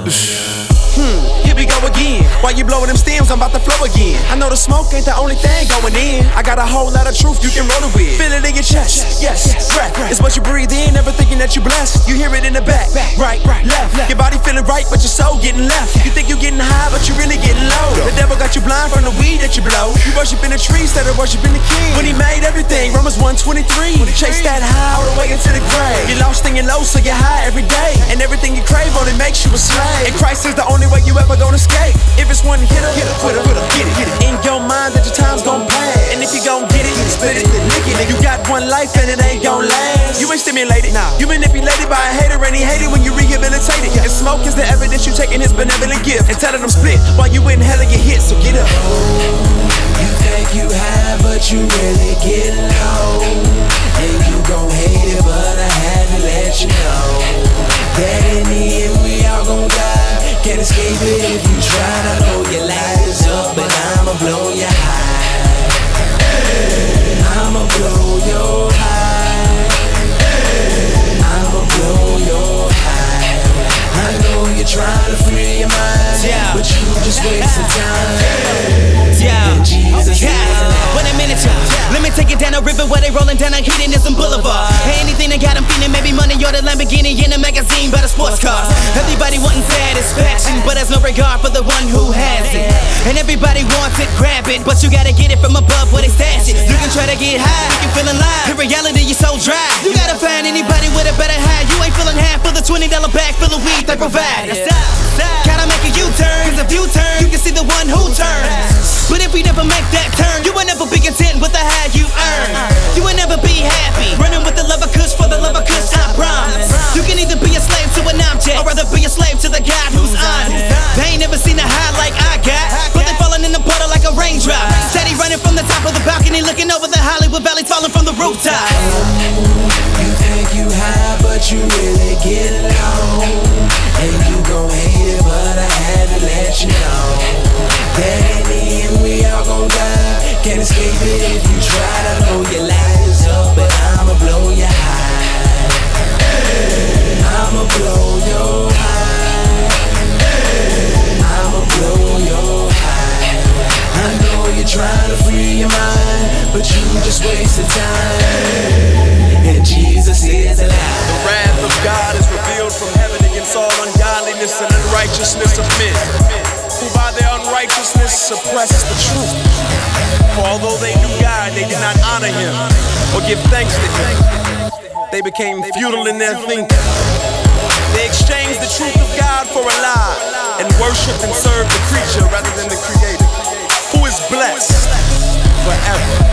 Here we go again. While you blowing them stems, I'm about to flow again. I know the smoke ain't the only thing going in. I got a whole lot of truth you can roll it with. Feel it in your chest, yes, breath. It's what you breathe in, never thinking that you blessed. You hear it in the back, right, left. Your body feeling right, but your soul getting left. You think you getting high, but you really getting low. The devil got you blind from the weed that you blow. You worshiping the tree instead of worshiping the king. When he made everything, Romans 1:23. Chase that high all the way into the grave. You're lost and you're low, so you're high every day. And everything you crave only makes you a slave. And Christ is the only way you ever gonna escape. If it's one hitter, quitter, get it. In your mind that your time's gon' pass. And if you gon' get it, split it, then lick it. You got one life and it ain't gon' last. You ain't stimulated, you manipulated by a hater, and he hated when you rehabilitated. And smoke is the evidence you taking his benevolent gift and telling them split while you in hell and get hit, so get up. You think you high, but you really get low. And you gon' hate it, but I had to let you know that in the end we all gon' die. Can't escape it if you try. I know your light is up, but I'ma blow your high. I'ma blow your high. I'ma blow your high. I know you're trying to free your mind, but you just wasting time. Jesus, wait a minute, let me take it down a river where they rolling down a hedonism boulevard. Hey, anything that got them feeling, maybe money or the Lamborghini in a magazine, but a sports car. Everybody wanting satisfaction, but there's no regard for the one who has it. And everybody wants it, grab it, but you gotta get it from above where they stash it. You can try to get high, you can feel alive. In reality, you're so dry. You gotta find anybody with a better high. You ain't feeling half for the $20 bag full of weed they provide. Gotta make a U-turn, cause if you turn, you can see the one who turns. But if you never make that turn, you will never be content with the high you earn. You will never be happy, running with the love of kush for the love of kush, I promise. You can either be a slave to an object, or rather be a slave to the God who's honest. They ain't never seen a high like I got, but they falling in the puddle like a raindrop. Steady running from the top of the balcony, looking over the Hollywood Valley, falling from the rooftop. You think you high, but you really get low. And you gon' hate it, but I had to let you know that in the end we all gon' die. Can't escape it if you try. I know your light is up, but I'ma blow your high. I'ma blow your high. I'ma blow your high. I know you're trying to free your mind, but you just wasted time. And Jesus is alive. The wrath of God is revealed from heaven against all ungodliness and unrighteousness of men, who by their unrighteousness suppress the truth. For although they knew God, they did not honor him or give thanks to him. They became futile in their thinking. They exchanged the truth of God for a lie and worshiped and served the creature rather than the creator, who is blessed forever.